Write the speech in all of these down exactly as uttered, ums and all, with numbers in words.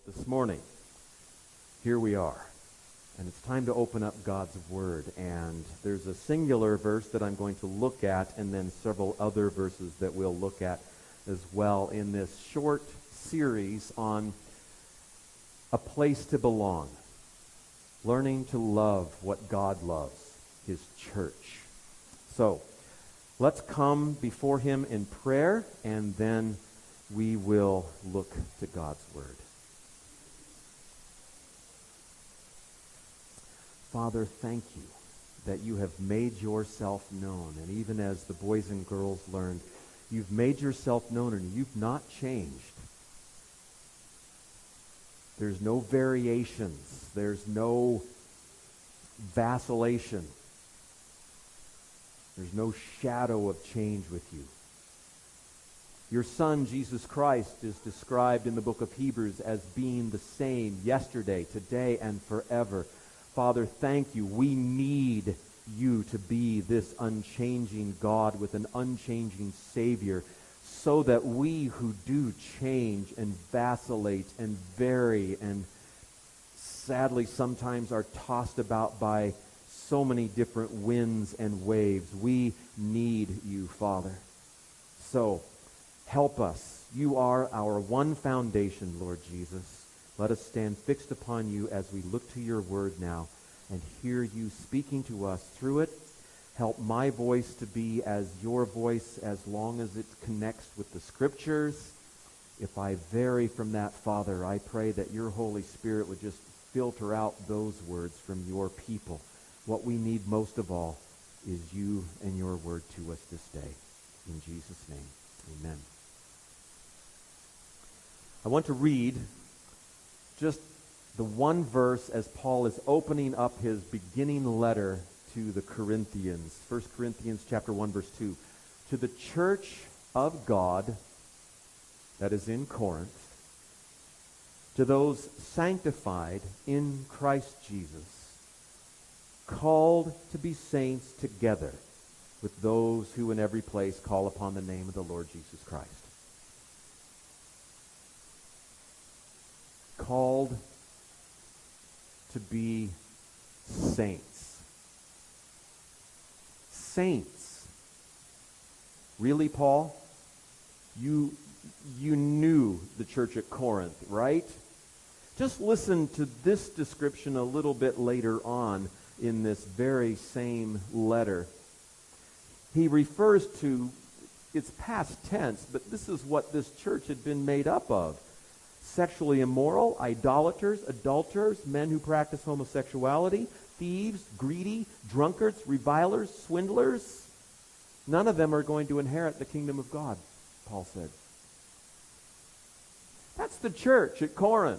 this morning, here we are. And it's time to open up God's Word. And there's a singular verse that I'm going to look at, and then several other verses that we'll look at as well in this short series on a place to belong. Learning to love what God loves, His church. So, let's come before Him in prayer, and then we will look to God's Word. Father, thank you that you have made yourself known. And even as the boys and girls learned, you've made yourself known and you've not changed. There's no variations. There's no vacillation. There's no shadow of change with you. Your Son, Jesus Christ, is described in the book of Hebrews as being the same yesterday, today, and forever. Father, thank you. We need you to be this unchanging God with an unchanging Savior, so that we who do change and vacillate and vary and sadly sometimes are tossed about by so many different winds and waves, we need you, Father. So, help us. You are our one foundation, Lord Jesus. Let us stand fixed upon you as we look to your word now and hear you speaking to us through it. Help my voice to be as your voice as long as it connects with the Scriptures. If I vary from that, Father, I pray that your Holy Spirit would just filter out those words from your people. What we need most of all is you and your word to us this day. In Jesus' name, amen. I want to read just the one verse as Paul is opening up his beginning letter to the Corinthians. First Corinthians chapter one, verse two. To the church of God that is in Corinth, to those sanctified in Christ Jesus, called to be saints together with those who in every place call upon the name of the Lord Jesus Christ. Called to be saints. Saints. Really, Paul? You, you knew the church at Corinth, right? Just listen to this description a little bit later on in this very same letter. He refers to, it's past tense, but this is what this church had been made up of. Sexually immoral, idolaters, adulterers, men who practice homosexuality, thieves, greedy, drunkards, revilers, swindlers. None of them are going to inherit the kingdom of God, Paul said. That's the church at Corinth.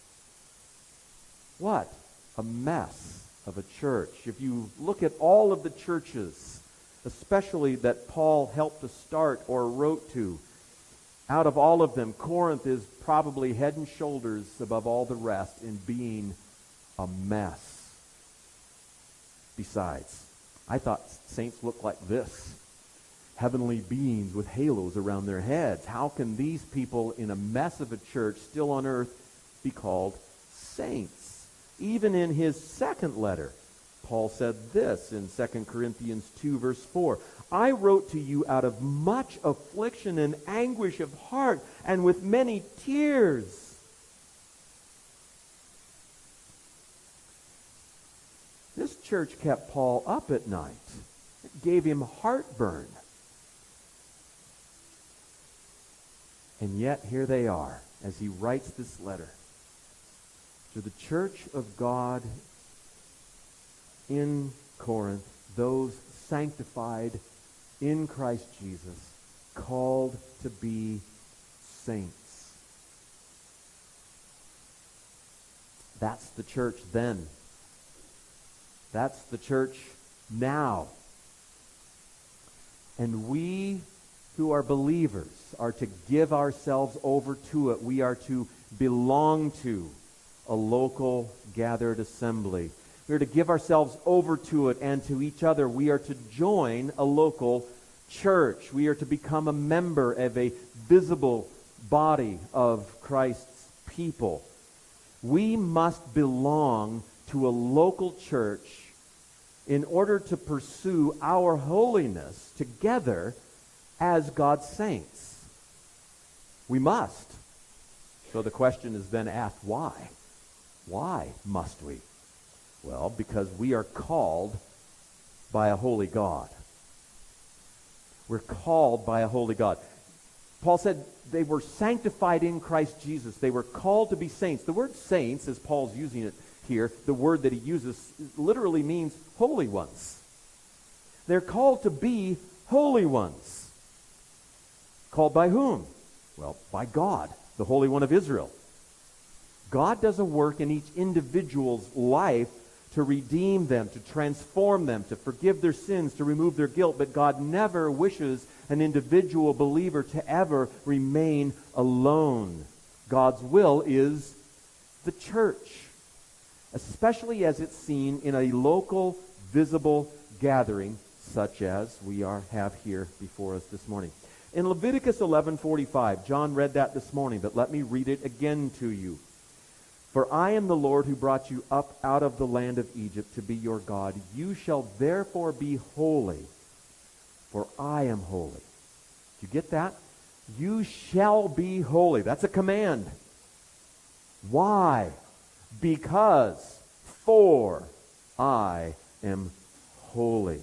What? A mess of a church. If you look at all of the churches, especially that Paul helped to start or wrote to, out of all of them, Corinth is probably head and shoulders above all the rest in being a mess. Besides, I thought saints looked like this. Heavenly beings with halos around their heads. How can these people in a mess of a church still on earth be called saints? Even in his second letter, Paul said this in Second Corinthians two, verse four. I wrote to you out of much affliction and anguish of heart and with many tears. This church kept Paul up at night. It gave him heartburn. And yet here they are as he writes this letter to the church of God in Corinth, those sanctified in Christ Jesus, called to be saints. That's the church then. That's the church now. And we who are believers are to give ourselves over to it. We are to belong to a local gathered assembly. We are to give ourselves over to it and to each other. We are to join a local church. We are to become a member of a visible body of Christ's people. We must belong to a local church in order to pursue our holiness together as God's saints. We must. So the question is then asked, why? Why must we? Well, because we are called by a holy God. We're called by a holy God. Paul said they were sanctified in Christ Jesus. They were called to be saints. The word saints, as Paul's using it here, the word that he uses literally means holy ones. They're called to be holy ones. Called by whom? Well, by God, the Holy One of Israel. God does a work in each individual's life to redeem them, to transform them, to forgive their sins, to remove their guilt, but God never wishes an individual believer to ever remain alone. God's will is the church, especially as it's seen in a local, visible gathering such as we are have here before us this morning. In Leviticus eleven forty-five, John read that this morning, but let me read it again to you. For I am the Lord who brought you up out of the land of Egypt to be your God. You shall therefore be holy, for I am holy. Do you get that? You shall be holy. That's a command. Why? Because for I am holy.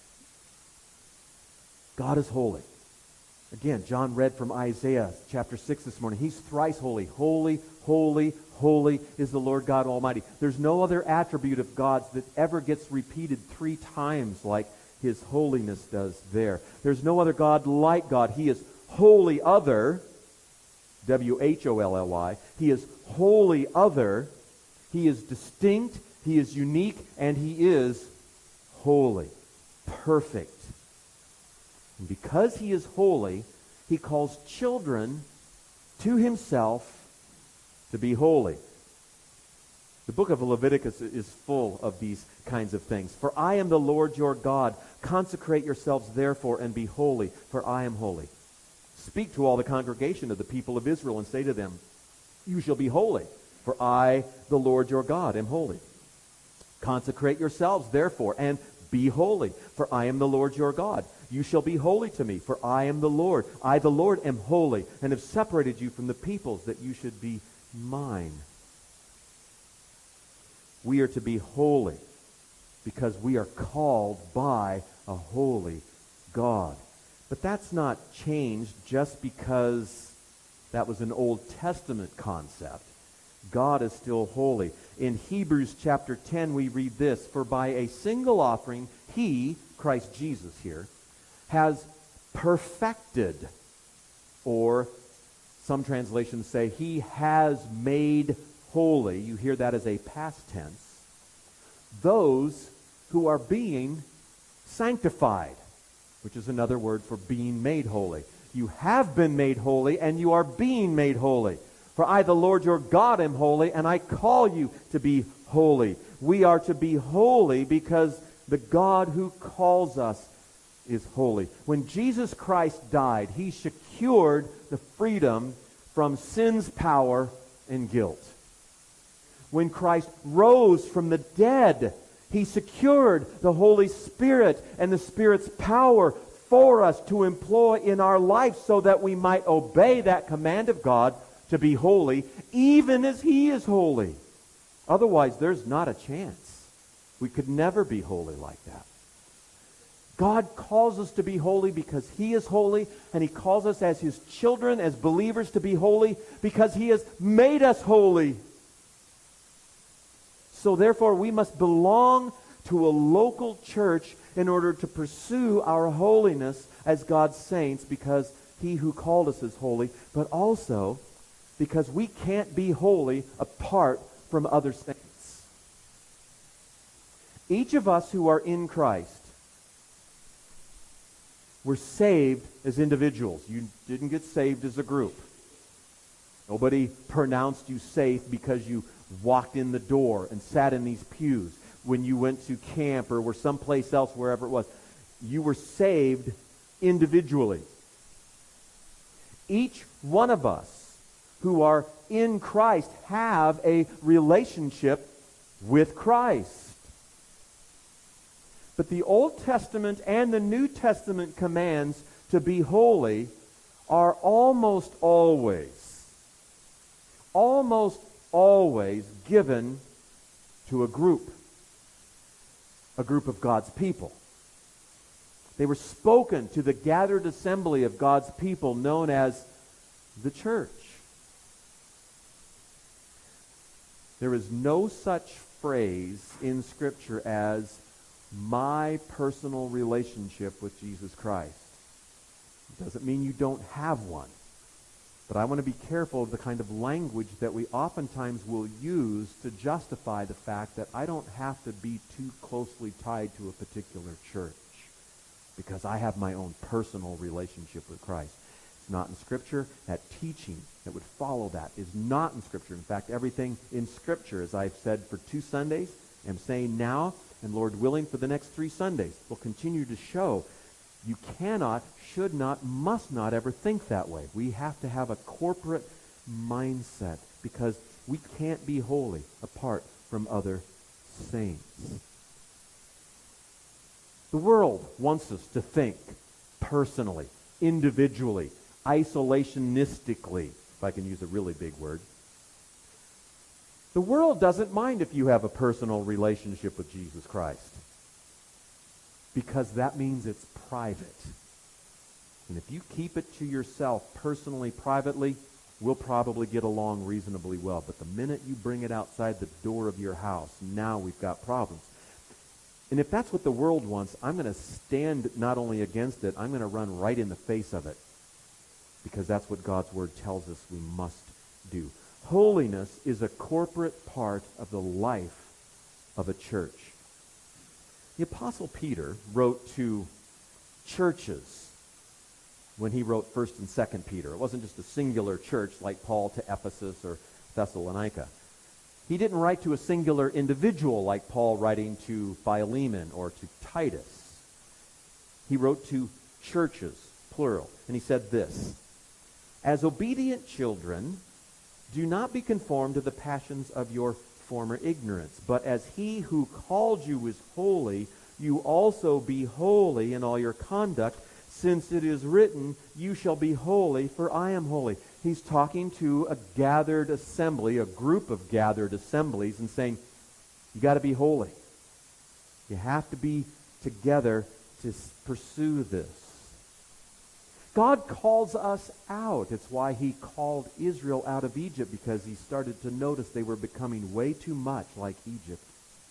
God is holy. Again, John read from Isaiah chapter six this morning. He's thrice holy. Holy, holy, holy is the Lord God Almighty. There's no other attribute of God's that ever gets repeated three times like His holiness does there. There's no other God like God. He is holy other, W H O L L Y. He is holy other. He is distinct. He is unique. And He is holy. Perfect. And because He is holy, He calls children to Himself to be holy. The book of Leviticus is full of these kinds of things. For I am the Lord your God. Consecrate yourselves therefore and be holy, for I am holy. Speak to all the congregation of the people of Israel and say to them, you shall be holy, for I, the Lord your God, am holy. Consecrate yourselves therefore and be holy, for I am the Lord your God. You shall be holy to me, for I am the Lord. I, the Lord, am holy, and have separated you from the peoples that you should be mine. We are to be holy because we are called by a holy God. But that's not changed just because that was an Old Testament concept. God is still holy. In Hebrews chapter ten we read this, for by a single offering He, Christ Jesus here, has perfected, or some translations say He has made holy, you hear that as a past tense, those who are being sanctified, which is another word for being made holy. You have been made holy, and you are being made holy. For I, the Lord your God, am holy, and I call you to be holy. We are to be holy because the God who calls us is holy. When Jesus Christ died, He secured the freedom from sin's power and guilt. When Christ rose from the dead, He secured the Holy Spirit and the Spirit's power for us to employ in our life so that we might obey that command of God to be holy, even as He is holy. Otherwise, there's not a chance. We could never be holy like that. God calls us to be holy because He is holy, and He calls us as His children, as believers, to be holy because He has made us holy. So therefore, we must belong to a local church in order to pursue our holiness as God's saints, because He who called us is holy, but also because we can't be holy apart from other saints. Each of us who are in Christ, we're saved as individuals. You didn't get saved as a group. Nobody pronounced you safe because you walked in the door and sat in these pews when you went to camp or were someplace else, wherever it was. You were saved individually. Each one of us who are in Christ have a relationship with Christ. But the Old Testament and the New Testament commands to be holy are almost always, almost always given to a group, a group of God's people. They were spoken to the gathered assembly of God's people known as the church. There is no such phrase in Scripture as my personal relationship with Jesus Christ. It doesn't mean you don't have one. But I want to be careful of the kind of language that we oftentimes will use to justify the fact that I don't have to be too closely tied to a particular church because I have my own personal relationship with Christ. It's not in Scripture. That teaching that would follow that is not in Scripture. In fact, everything in Scripture, as I've said for two Sundays, I'm saying now, and Lord willing for the next three Sundays, will continue to show you cannot, should not, must not ever think that way. We have to have a corporate mindset because we can't be holy apart from other saints. The world wants us to think personally, individually, isolationistically, if I can use a really big word. The world doesn't mind if you have a personal relationship with Jesus Christ, because that means it's private. And if you keep it to yourself personally, privately, we'll probably get along reasonably well. But the minute you bring it outside the door of your house, now we've got problems. And if that's what the world wants, I'm going to stand not only against it, I'm going to run right in the face of it, because that's what God's Word tells us we must do. Holiness is a corporate part of the life of a church. The Apostle Peter wrote to churches when he wrote First and Second Peter. It wasn't just a singular church like Paul to Ephesus or Thessalonica. He didn't write to a singular individual like Paul writing to Philemon or to Titus. He wrote to churches, plural, and he said this: as obedient children, do not be conformed to the passions of your former ignorance, but as he who called you is holy, you also be holy in all your conduct, since it is written, you shall be holy, for I am holy. He's talking to a gathered assembly, a group of gathered assemblies, and saying, you got to be holy. You have to be together to pursue this. God calls us out. It's why he called Israel out of Egypt, because he started to notice they were becoming way too much like Egypt.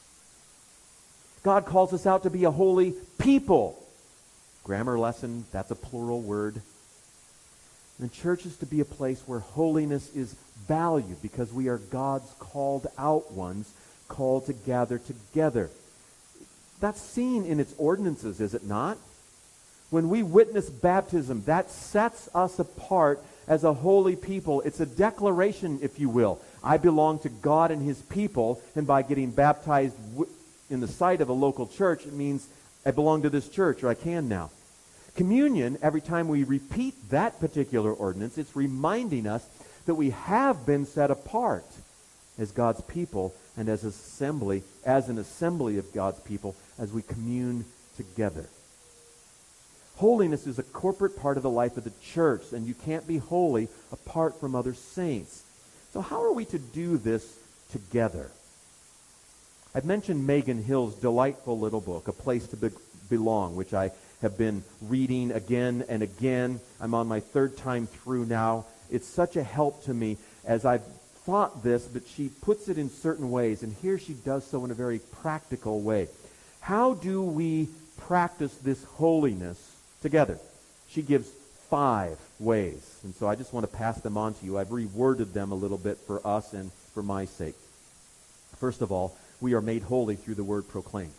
God calls us out to be a holy people. Grammar lesson, that's a plural word. And the church is to be a place where holiness is valued, because we are God's called out ones, called to gather together. That's seen in its ordinances, is it not? When we witness baptism, that sets us apart as a holy people. It's a declaration, if you will. I belong to God and his people, and by getting baptized w- in the site of a local church, it means I belong to this church, or I can now. Communion, every time we repeat that particular ordinance, it's reminding us that we have been set apart as God's people and as an assembly, as an assembly of God's people, as we commune together. Holiness is a corporate part of the life of the church, and you can't be holy apart from other saints. So how are we to do this together? I've mentioned Megan Hill's delightful little book, A Place to Be- Belong, which I have been reading again and again. I'm on my third time through now. It's such a help to me as I've thought this, but she puts it in certain ways, and here she does so in a very practical way. How do we practice this holiness together? She gives five ways, and so I just want to pass them on to you. I've reworded them a little bit for us and for my sake. First of all, we are made holy through the word proclaimed.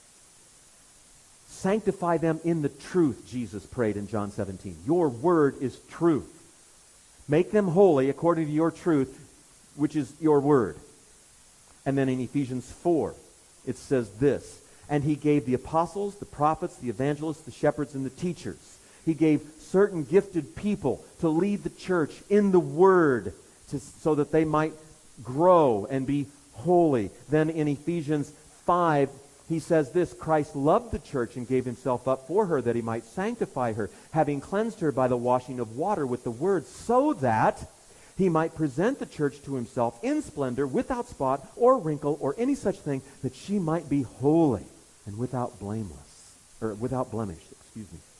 Sanctify them in the truth, Jesus prayed in John seventeen. Your word is truth. Make them holy according to your truth, which is your word. And then in Ephesians four, it says this: and he gave the apostles, the prophets, the evangelists, the shepherds, and the teachers. He gave certain gifted people to lead the church in the word, to, so that they might grow and be holy. Then in Ephesians five, he says this, Christ loved the church and gave himself up for her that he might sanctify her, having cleansed her by the washing of water with the word, so that he might present the church to himself in splendor, without spot or wrinkle or any such thing, that she might be holy and without blameless, or without blemish, excuse me.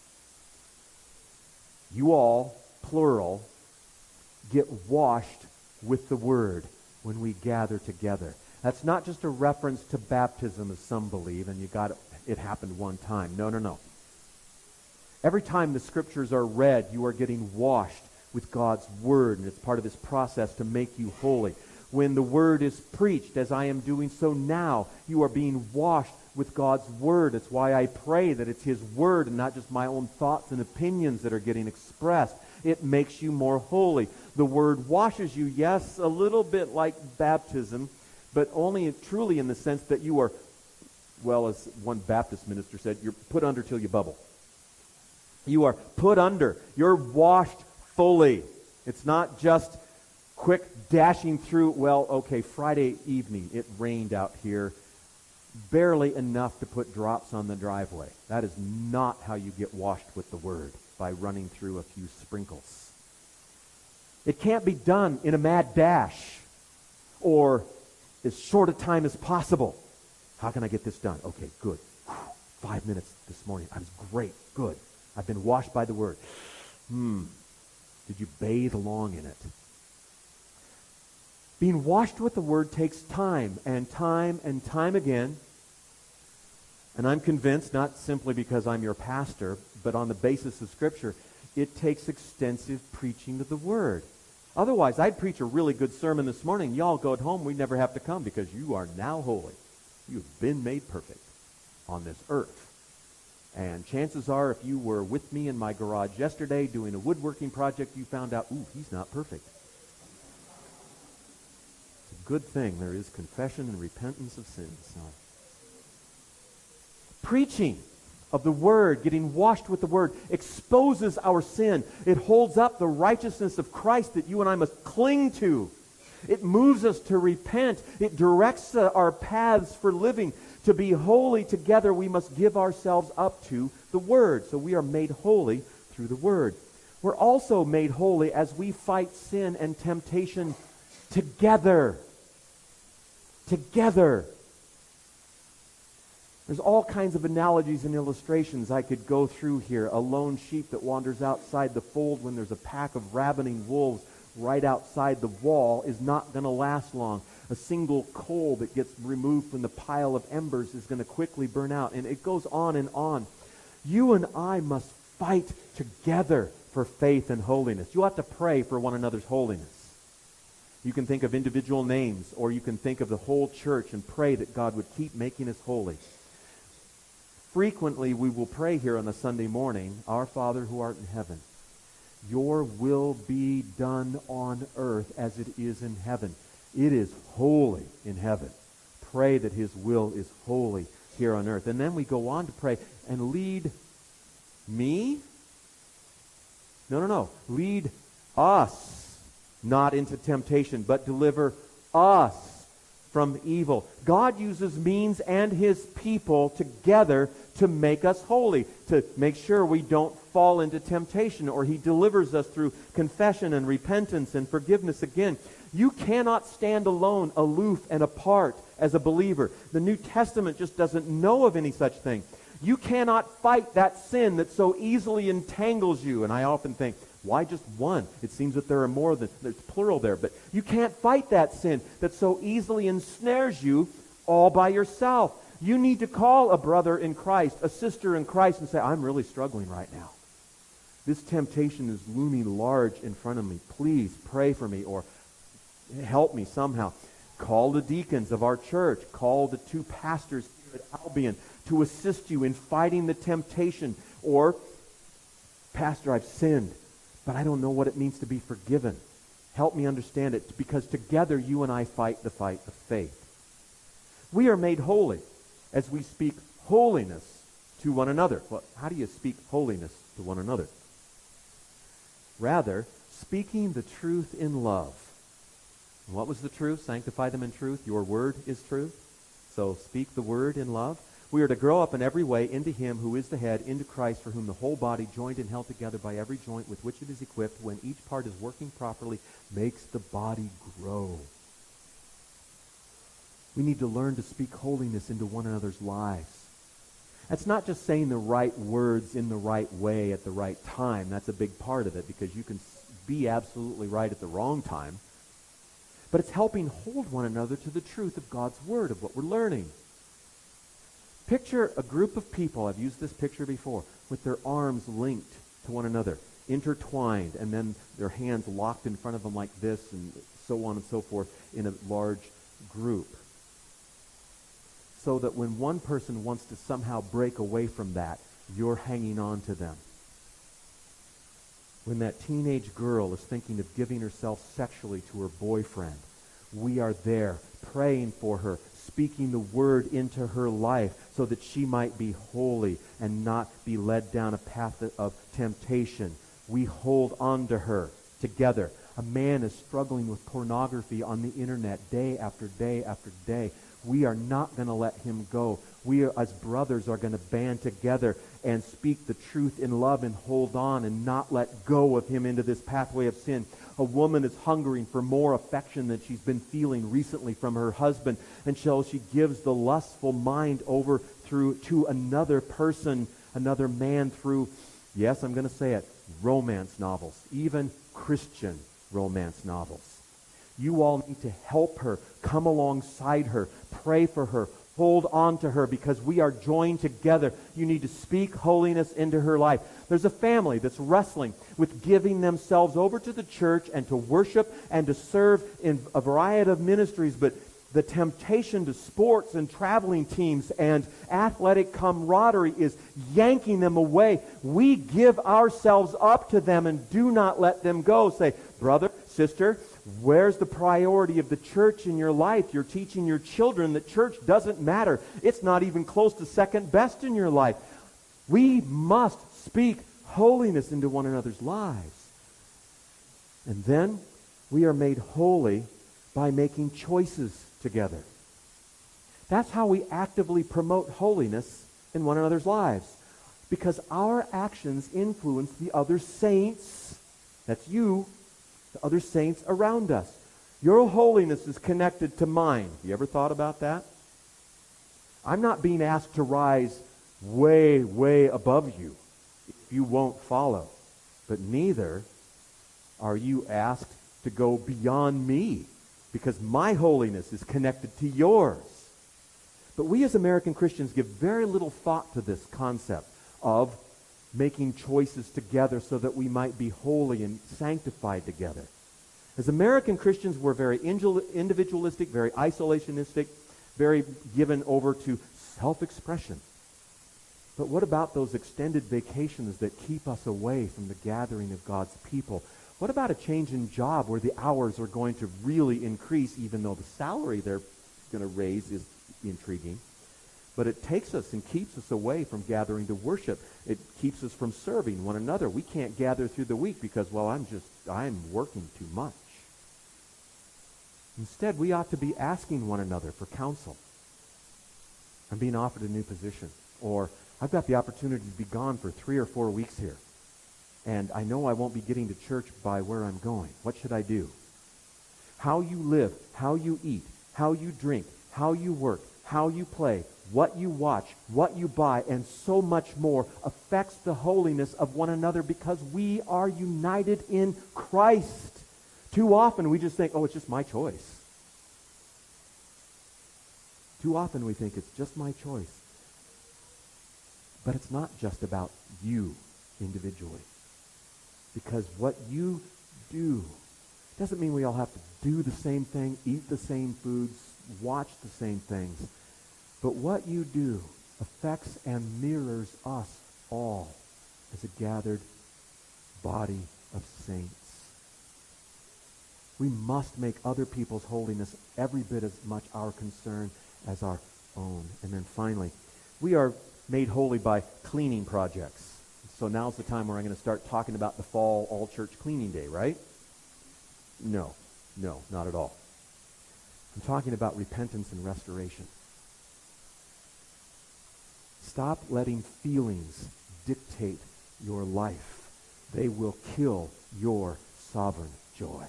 You all, plural, get washed with the word when we gather together. That's not just a reference to baptism, as some believe, and you got it, it happened one time. No, no, no. Every time the scriptures are read, you are getting washed with God's word, and it's part of this process to make you holy. When the word is preached, as I am doing so now, you are being washed with God's word. It's why I pray that it's his word and not just my own thoughts and opinions that are getting expressed. It makes you more holy. The word washes you, yes, a little bit like baptism, but only truly in the sense that you are, well, as one Baptist minister said, you're put under till you bubble. You are put under. You're washed fully. It's not just quick dashing through. Well, okay, Friday evening, it rained out here. Barely enough to put drops on the driveway. That is not how you get washed with the word, by running through a few sprinkles. It can't be done in a mad dash or as short a time as possible. How can I get this done? Okay, good. Whew, five minutes this morning. I was great. Good. I've been washed by the word. Hmm. Did you bathe along in it? Being washed with the word takes time and time and time again. And I'm convinced, not simply because I'm your pastor, but on the basis of Scripture, it takes extensive preaching of the word. Otherwise, I'd preach a really good sermon this morning. Y'all go at home, we'd never have to come because you are now holy. You've been made perfect on this earth. And chances are, if you were with me in my garage yesterday doing a woodworking project, you found out, ooh, he's not perfect. It's a good thing there is confession and repentance of sins. So, preaching of the word, getting washed with the word, exposes our sin. It holds up the righteousness of Christ that you and I must cling to. It moves us to repent. It directs uh, our paths for living. To be holy together, we must give ourselves up to the word. So we are made holy through the word. We're also made holy as we fight sin and temptation together. Together. There's all kinds of analogies and illustrations I could go through here. A lone sheep that wanders outside the fold when there's a pack of ravening wolves right outside the wall is not going to last long. A single coal that gets removed from the pile of embers is going to quickly burn out. And it goes on and on. You and I must fight together for faith and holiness. You'll have to pray for one another's holiness. You can think of individual names, or you can think of the whole church and pray that God would keep making us holy. Frequently, we will pray here on a Sunday morning, Our Father who art in heaven, your will be done on earth as it is in heaven. It is holy in heaven. Pray that his will is holy here on earth. And then we go on to pray, and lead me? No, no, no. Lead us not into temptation, but deliver us from evil. God uses means and his people together to make us holy, to make sure we don't fall into temptation, or he delivers us through confession and repentance and forgiveness again. You cannot stand alone, aloof and apart as a believer. The New Testament just doesn't know of any such thing. You cannot fight that sin that so easily entangles you. And I often think, why just one? It seems that there are more than, there's plural there, but you can't fight that sin that so easily ensnares you all by yourself. You need to call a brother in Christ, a sister in Christ, and say, I'm really struggling right now. This temptation is looming large in front of me. Please pray for me, or help me somehow. Call the deacons of our church. Call the two pastors here at Albion to assist you in fighting the temptation. Or, Pastor, I've sinned, but I don't know what it means to be forgiven. Help me understand it, because together you and I fight the fight of faith. We are made holy as we speak holiness to one another. Well, how do you speak holiness to one another? Rather, speaking the truth in love. And what was the truth? Sanctify them in truth. Your word is truth. So speak the word in love. We are to grow up in every way into him who is the head, into Christ, for whom the whole body, joined and held together by every joint with which it is equipped, when each part is working properly, makes the body grow. We need to learn to speak holiness into one another's lives. That's not just saying the right words in the right way at the right time. That's a big part of it, because you can be absolutely right at the wrong time. But it's helping hold one another to the truth of God's word, of what we're learning. Picture a group of people, I've used this picture before, with their arms linked to one another, intertwined, and then their hands locked in front of them like this, and so on and so forth, in a large group. So that when one person wants to somehow break away from that, you're hanging on to them. When that teenage girl is thinking of giving herself sexually to her boyfriend, we are there praying for her, speaking the word into her life so that she might be holy and not be led down a path of temptation. We hold on to her together. A man is struggling with pornography on the internet day after day after day. We are not going to let him go. We are, as brothers, are going to band together and speak the truth in love and hold on and not let go of him into this pathway of sin. A woman is hungering for more affection than she's been feeling recently from her husband, and so she gives the lustful mind over through to another person, another man, through, yes, I'm going to say it, romance novels, even Christian romance novels. You all need to help her, come alongside her, pray for her, hold on to her, because we are joined together. You need to speak holiness into her life. There's a family that's wrestling with giving themselves over to the church and to worship and to serve in a variety of ministries, but the temptation to sports and traveling teams and athletic camaraderie is yanking them away. We give ourselves up to them and do not let them go. Say, brother, sister, where's the priority of the church in your life? You're teaching your children that church doesn't matter. It's not even close to second best in your life. We must speak holiness into one another's lives. And then we are made holy by making choices together. That's how we actively promote holiness in one another's lives. Because our actions influence the other saints, that's you, the other saints around us. Your holiness is connected to mine. You ever thought about that? I'm not being asked to rise way, way above you if you won't follow. But neither are you asked to go beyond me, because my holiness is connected to yours. But we as American Christians give very little thought to this concept of making choices together so that we might be holy and sanctified together. As American Christians, we're very individualistic, very isolationistic, very given over to self-expression. But what about those extended vacations that keep us away from the gathering of God's people? What about a change in job where the hours are going to really increase, even though the salary they're going to raise is intriguing? But it takes us and keeps us away from gathering to worship. It keeps us from serving one another. We can't gather through the week because, well, I'm just, I'm working too much. Instead, we ought to be asking one another for counsel. I'm being offered a new position. Or, I've got the opportunity to be gone for three or four weeks here. And I know I won't be getting to church by where I'm going. What should I do? How you live, how you eat, how you drink, how you work, how you play, what you watch, what you buy, and so much more affects the holiness of one another because we are united in Christ. Too often we just think, oh, it's just my choice. Too often we think it's just my choice. But it's not just about you individually. Because what you do doesn't mean we all have to do the same thing, eat the same foods, watch the same things. But what you do affects and mirrors us all as a gathered body of saints. We must make other people's holiness every bit as much our concern as our own. And then finally, we are made holy by cleaning projects. So now's the time where I'm going to start talking about the fall all-church cleaning day, right? No, no, not at all. I'm talking about repentance and restoration. Stop letting feelings dictate your life. They will kill your sovereign joy.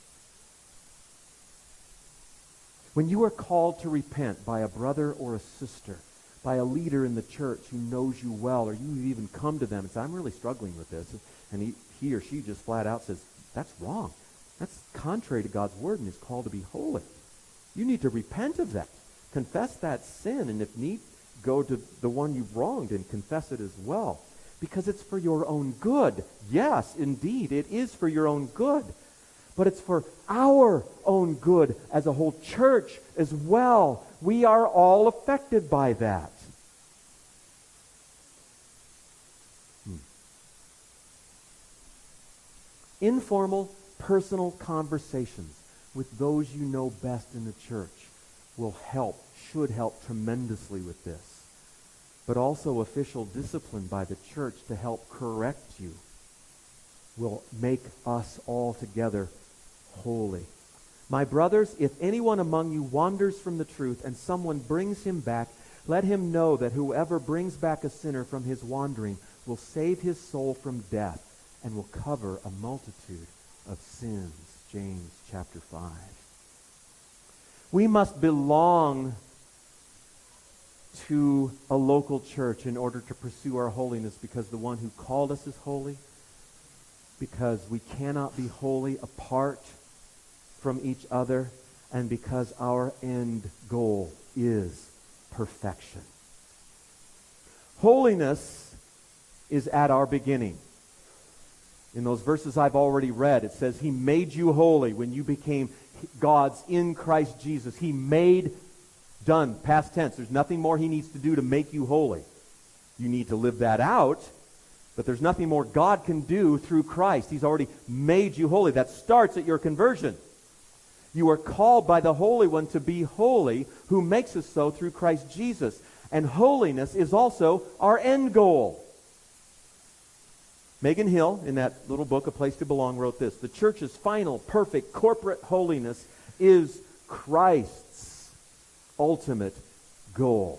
When you are called to repent by a brother or a sister, by a leader in the church who knows you well, or you even come to them and say, I'm really struggling with this, and he, he or she just flat out says, that's wrong. That's contrary to God's word and is called to be holy. You need to repent of that. Confess that sin, and if need, go to the one you've wronged and confess it as well. Because it's for your own good. Yes, indeed, it is for your own good. But it's for our own good as a whole church as well. We are all affected by that. Hmm. Informal, personal conversations with those you know best in the church will help, should help tremendously with this. But also official discipline by the church to help correct you will make us all together holy. My brothers, if anyone among you wanders from the truth and someone brings him back, let him know that whoever brings back a sinner from his wandering will save his soul from death and will cover a multitude of sins. James chapter five. We must belong to a local church in order to pursue our holiness, because the one who called us is holy, because we cannot be holy apart from each other, and because our end goal is perfection. Holiness is at our beginning. In those verses I've already read, it says He made you holy when you became God's in Christ Jesus. He made, done, past tense. There's nothing more He needs to do to make you holy. You need to live that out, but there's nothing more God can do through Christ. He's already made you holy. That starts at your conversion. You are called by the Holy One to be holy, who makes us so through Christ Jesus. And holiness is also our end goal. Megan Hill, in that little book, A Place to Belong, wrote this: the church's final, perfect, corporate holiness is Christ's ultimate goal.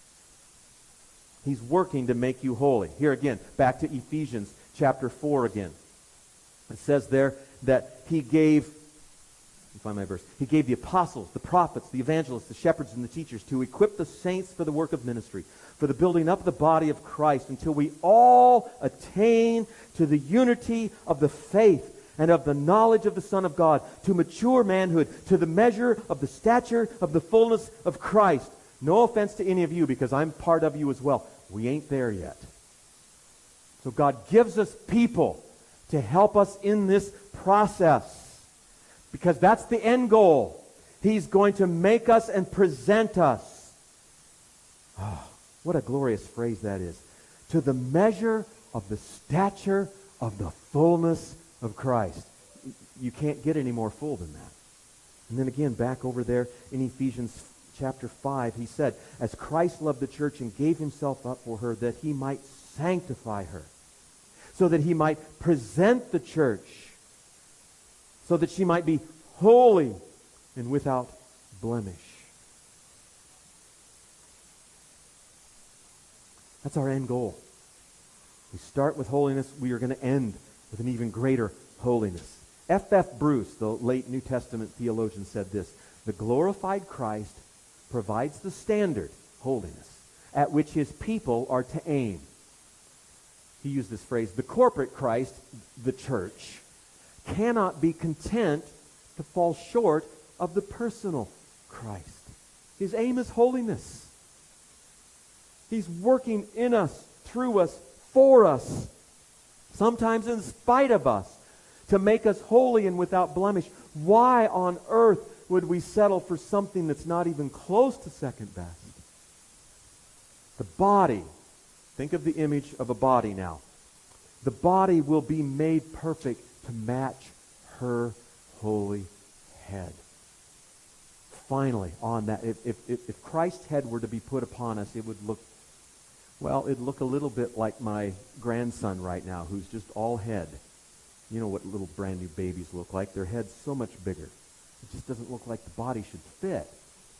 He's working to make you holy. Here again, back to Ephesians chapter four again. It says there that He gave, let me find my verse, He gave the apostles, the prophets, the evangelists, the shepherds, and the teachers to equip the saints for the work of ministry, for the building up of the body of Christ, until we all attain to the unity of the faith and of the knowledge of the Son of God, to mature manhood, to the measure of the stature of the fullness of Christ. No offense to any of you, because I'm part of you as well. We ain't there yet. So God gives us people to help us in this process, because that's the end goal. He's going to make us and present us. Oh, what a glorious phrase that is. To the measure of the stature of the fullness of Christ. You can't get any more full than that. And then again, back over there in Ephesians chapter five, he said, as Christ loved the church and gave Himself up for her, that He might sanctify her, so that He might present the church, so that she might be holy and without blemish. That's our end goal. We start with holiness, we are going to end with an even greater holiness. F F Bruce, the late New Testament theologian, said this: the glorified Christ provides the standard, holiness, at which His people are to aim. He used this phrase: the corporate Christ, the church, cannot be content to fall short of the personal Christ. His aim is holiness. He's working in us, through us, for us, sometimes in spite of us, to make us holy and without blemish. Why on earth would we settle for something that's not even close to second best? The body, think of the image of a body now. The body will be made perfect to match her holy head. Finally, on that, if, if, if Christ's head were to be put upon us, it would look, well, it'd look a little bit like my grandson right now, who's just all head. You know what little brand new babies look like. Their head's so much bigger. It just doesn't look like the body should fit.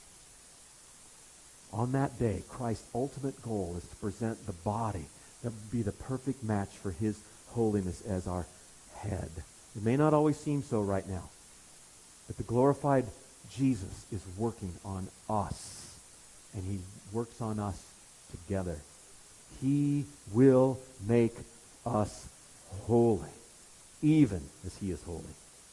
On that day, Christ's ultimate goal is to present the body that would be the perfect match for his holiness as our head. It may not always seem so right now, but the glorified Jesus is working on us, and he works on us together. He will make us holy, even as he is holy.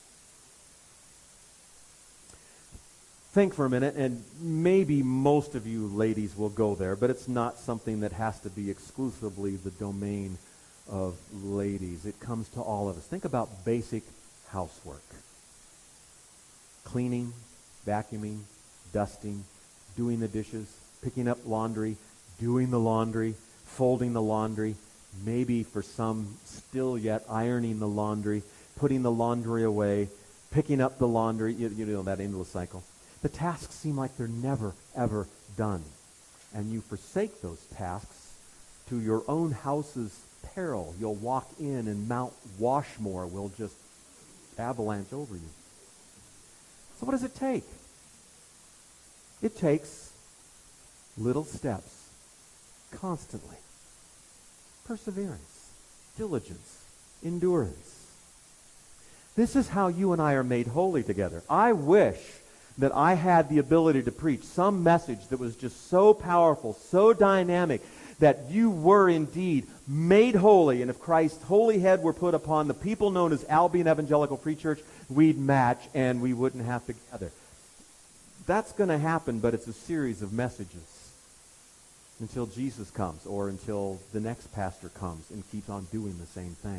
Think for a minute, and maybe most of you ladies will go there, but it's not something that has to be exclusively the domain of ladies. It comes to all of us. Think about basic housework. Cleaning, vacuuming, dusting, doing the dishes, picking up laundry, doing the laundry, folding the laundry, maybe for some still yet ironing the laundry, putting the laundry away, picking up the laundry, you, you know, that endless cycle. The tasks seem like they're never, ever done. And you forsake those tasks to your own house's peril. You'll walk in and Mount Washmore will just avalanche over you. So what does it take? It takes little steps, constantly. Perseverance, diligence, endurance. This is how you and I are made holy together. I wish that I had the ability to preach some message that was just so powerful, so dynamic, that you were indeed made holy, and if Christ's holy head were put upon the people known as Albion Evangelical Free Church, we'd match and we wouldn't have to gather. That's going to happen, but it's a series of messages until Jesus comes or until the next pastor comes and keeps on doing the same thing.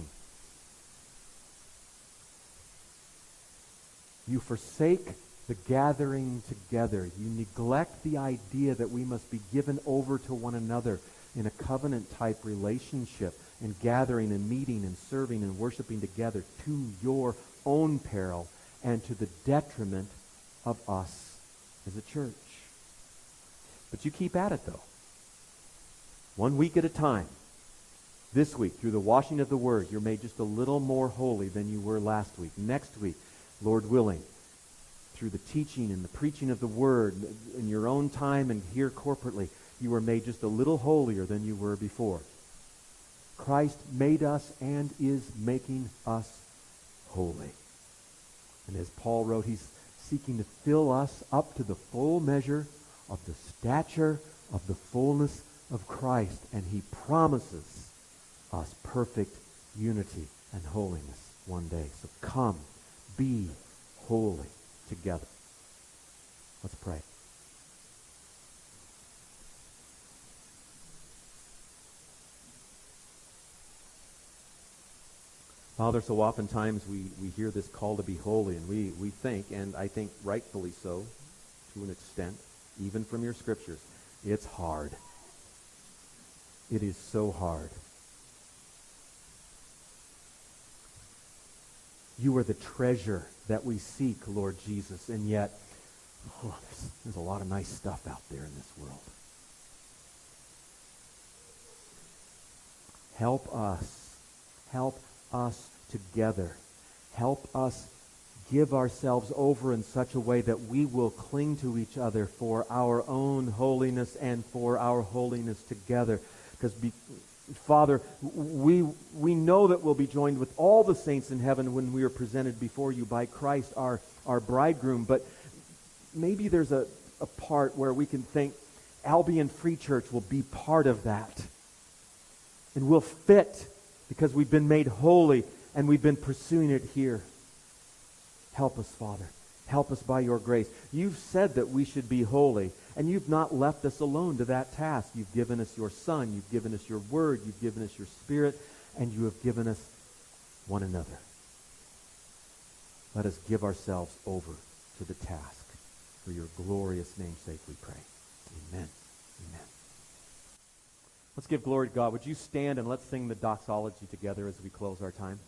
You forsake the gathering together. You neglect the idea that we must be given over to one another in a covenant-type relationship and gathering and meeting and serving and worshiping together to your own peril and to the detriment of us as a church. But you keep at it, though. One week at a time. This week, through the washing of the Word, you're made just a little more holy than you were last week. Next week, Lord willing, through the teaching and the preaching of the Word in your own time and here corporately, you are made just a little holier than you were before. Christ made us and is making us holy. And as Paul wrote, he's seeking to fill us up to the full measure of the stature of the fullness of Christ. And he promises us perfect unity and holiness one day. So come, be holy together. Let's pray. Father, so oftentimes we, we hear this call to be holy, and we, we think, and I think rightfully so, to an extent, even from your scriptures, it's hard. It is so hard. You are the treasure that we seek, Lord Jesus, and yet oh, there's, there's a lot of nice stuff out there in this world. Help us. Help us together. Help us give ourselves over in such a way that we will cling to each other for our own holiness and for our holiness together. Because be, Father, we we know that we'll be joined with all the saints in heaven when we are presented before you by Christ, our, our bridegroom. But maybe there's a, a part where we can think Albion Free Church will be part of that. And we'll fit because we've been made holy and we've been pursuing it here. Help us, Father. Help us by your grace. You've said that we should be holy, and you've not left us alone to that task. You've given us your Son. You've given us your Word. You've given us your Spirit, and you have given us one another. Let us give ourselves over to the task. For your glorious name's sake we pray. Amen. Amen. Let's give glory to God. Would you stand and let's sing the doxology together as we close our time?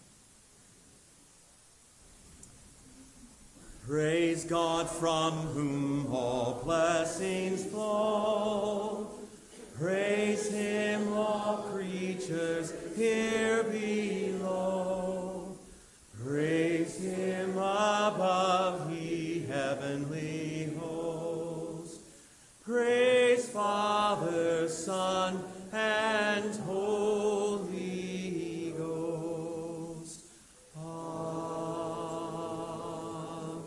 Praise God from whom all blessings flow. Praise him, all creatures here below. Praise him above, ye heavens. heavenly host. Praise Father, Son, and Holy Ghost. Amen.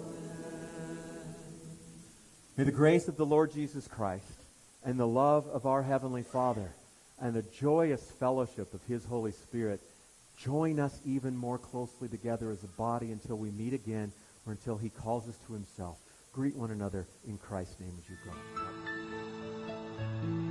May the grace of the Lord Jesus Christ and the love of our Heavenly Father and the joyous fellowship of His Holy Spirit join us even more closely together as a body until we meet again or until He calls us to Himself. Greet one another in Christ's name as you go.